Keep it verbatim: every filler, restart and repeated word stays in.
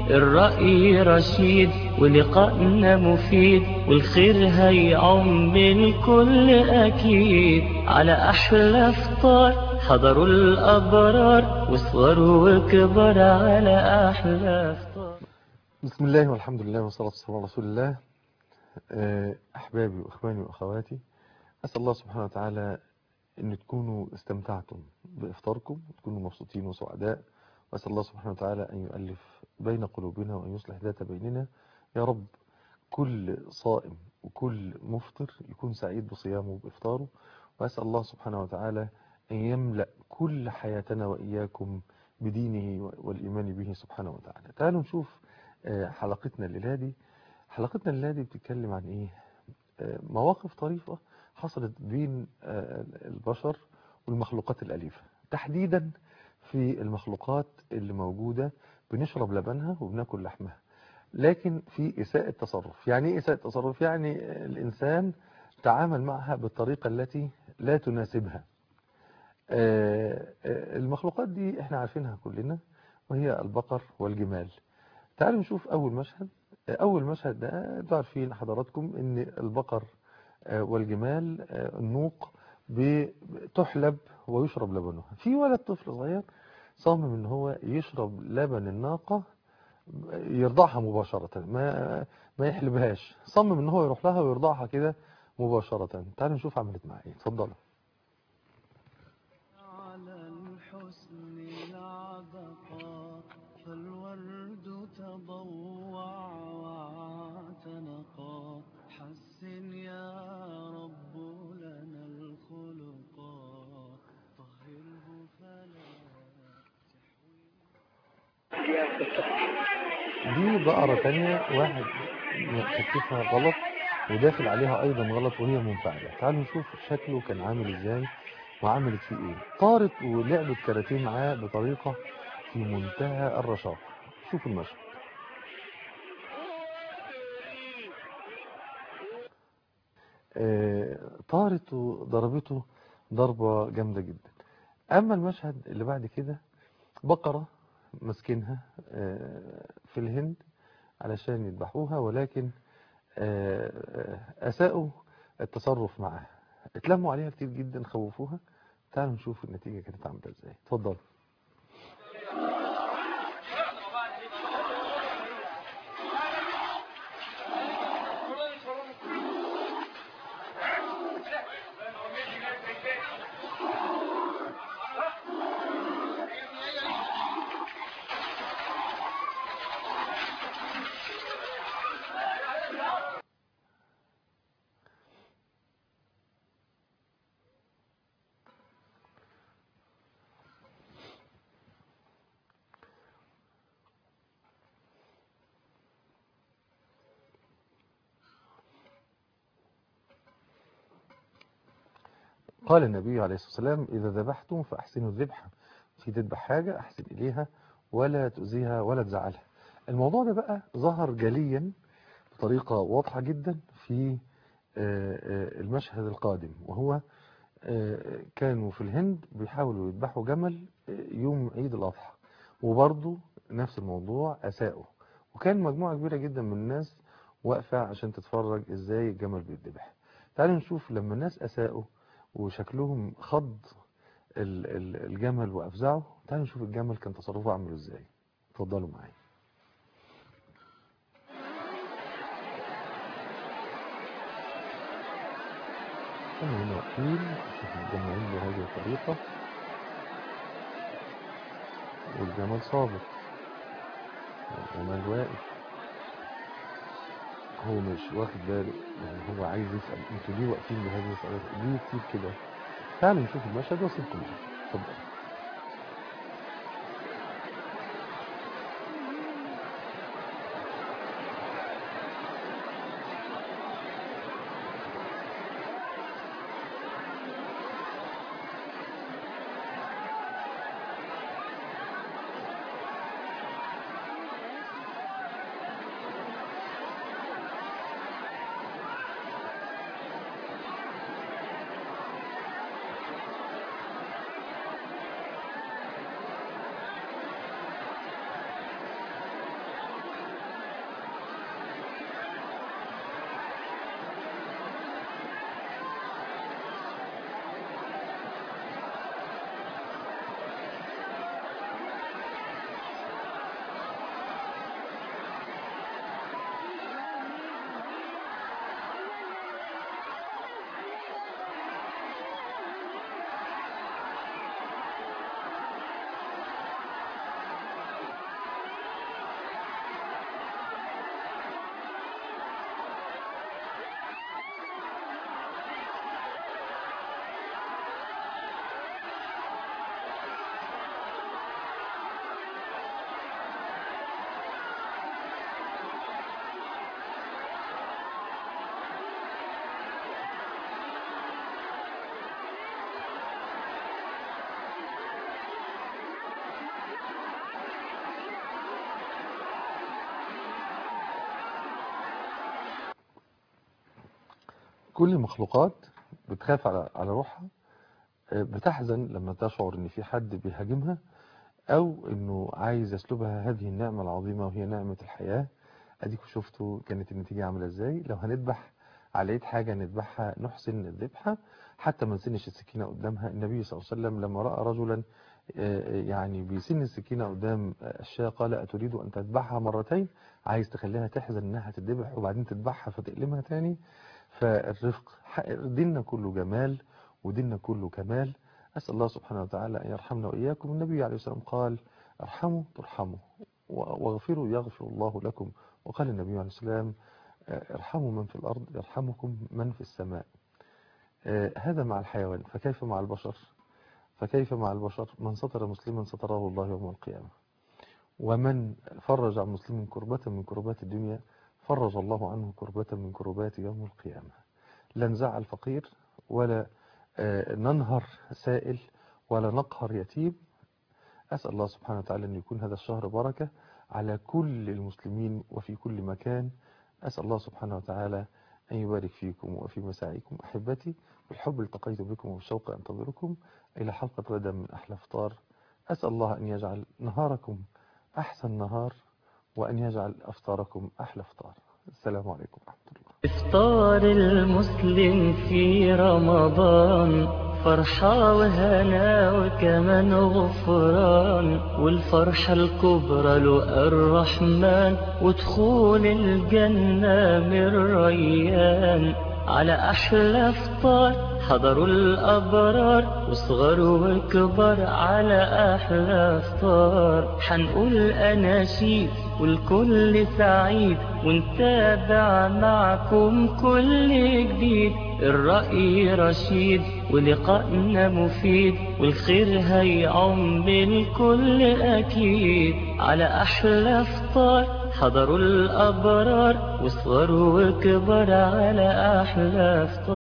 الرأي رشيد ولقائنا مفيد، والخير هيعم الكل أكيد. على أحلى فطار حضروا الأبرار، وصغروا وكبر على أحلى فطار. بسم الله والحمد لله والصلاة والسلام على رسول الله. أحبابي وأخواني وأخواتي، أسأل الله سبحانه وتعالى أن تكونوا استمتعتم بإفطاركم وتكونوا مبسوطين وسعداء، وأسأل الله سبحانه وتعالى أن يؤلف بين قلوبنا وأن يصلح ذات بيننا يا رب. كل صائم وكل مفطر يكون سعيد بصيامه وبإفطاره، وأسأل الله سبحانه وتعالى أن يملأ كل حياتنا وإياكم بدينه والإيمان به سبحانه وتعالى. تعالوا نشوف حلقتنا الليلة دي. حلقتنا الليلة دي بتتكلم عن إيه؟ مواقف طريفة حصلت بين البشر والمخلوقات الأليفة، تحديدا في المخلوقات اللي موجودة بنشرب لبنها وبناكل لحمها، لكن في إساءة تصرف. يعني إيه إساءة تصرف؟ يعني الإنسان تعامل معها بالطريقة التي لا تناسبها. المخلوقات دي احنا عارفينها كلنا، وهي البقر والجمال. تعالوا نشوف أول مشهد. أول مشهد ده انتوا عارفين حضراتكم إن البقر والجمال النوق بتحلب ويشرب لبنها. في ولد طفل صغير صامم إن هو يشرب لبن الناقة، يرضعها مباشرة، ما ما يحلبهاش، صمم إن هو يروح لها ويرضعها كده مباشرة. تعالوا نشوف عملت معاه إيه. اتفضلوا. على الحسن العبقى فالورد تضوع واعتنقا، حسن يا رب لنا الخلقا طهره فلا دي بقرة تانية واحد مكتفها غلط وداخل عليها أيضا غلط وهي منفعلة. تعالوا نشوف شكله كان عامل إزاي وعملت فيه إيه. طارت ولعبت كاراتيه معاه بطريقة في منتهى الرشاقة. شوفوا المشهد. طارت وضربته ضربة جامدة جدا. أما المشهد اللي بعد كده، بقرة مسكنها في الهند علشان يذبحوها، ولكن أساءوا التصرف معها، اتلموا عليها كتير جدا، خوفوها. تعالوا نشوف النتيجة كانت عاملة ازاي. اتفضل. قال النبي عليه الصلاة والسلام: إذا ذبحتم فأحسنوا الذبح. في تذبح حاجة أحسن إليها ولا تؤذيها ولا تزعلها. الموضوع ده بقى ظهر جليا بطريقة واضحة جدا في المشهد القادم، وهو كانوا في الهند بيحاولوا يذبحوا جمل يوم عيد الأضحى، وبرضه نفس الموضوع أساءوا، وكان مجموعة كبيرة جدا من الناس واقفة عشان تتفرج ازاي الجمل بيتذبح. تعالوا نشوف لما الناس أساءوا وشكلهم خض الجمل وأفزعه. تعالوا نشوف الجمل كان تصرفه عامل ازاي. اتفضلوا معايا. كانوا هنا واقفين، شوف الجمل بهذه الطريقة والجمل صابر والجمل واقف، هو مش واخد باله، يعني هو عايز يسأل انتوا ليه واقفين بهذه الطريقة، ليه كتير كده. تعالوا نشوف المشهد واسيبكم معاه. اتفضل. كل المخلوقات بتخاف على على روحها، بتحزن لما تشعر ان في حد بيهاجمها او انه عايز يسلبها هذه النعمة العظيمة وهي نعمة الحياة. اديكوا شفتوا كانت النتيجة عاملة ازاي. لو هنذبح على ايد حاجة نذبحها نحسن الذبحة حتى ما نسنش السكينة قدامها. النبي صلى الله عليه وسلم لما رأى رجلا يعني بيسن السكينة قدام الشاة قال أتريد أن تذبحها مرتين؟ عايز تخليها تحزن انها تذبح وبعدين تذبحها فتقلمها تاني. فالرفق ديننا كله جمال وديننا كله كمال. أسأل الله سبحانه وتعالى أن يرحمنا وإياكم. النبي عليه الصلاة والسلام قال ارحموا ترحموا واغفروا يغفر الله لكم. وقال النبي عليه الصلاة والسلام ارحموا من في الأرض يرحمكم من في السماء. هذا مع الحيوان، فكيف مع البشر؟ فكيف مع البشر؟ من ستر مسلما ستره الله يوم القيامة، ومن فرج عن مسلم كربة من كربات الدنيا فرج الله عنه كربة من كربات يوم القيامة. لا نزعل فقير ولا ننهر سائل ولا نقهر يتيم. أسأل الله سبحانه وتعالى أن يكون هذا الشهر بركة على كل المسلمين وفي كل مكان. أسأل الله سبحانه وتعالى أن يبارك فيكم وفي مساعيكم. أحبتي بالحب التقيت بكم وبالشوق أنتظركم إلى حلقة غدا من أحلى فطار. أسأل الله أن يجعل نهاركم أحسن نهار وأن يجعل أفطاركم أحلى فطار. السلام عليكم ورحمة الله. إفطار المسلم في رمضان فرحة وهنا وكمان غفران، والفرحة الكبرى لقى الرحمن ودخول الجنة من ريان. على أحلى فطار حضروا الأبرار وصغر وكبر على أحلى فطار. حنقول أناشيد والكل سعيد ونتابع معكم كل جديد. الرأي رشيد ولقائنا مفيد والخير هيعم الكل أكيد. على أحلى فطار حضروا الأبرار وصغر وكبر على أحلى فطار.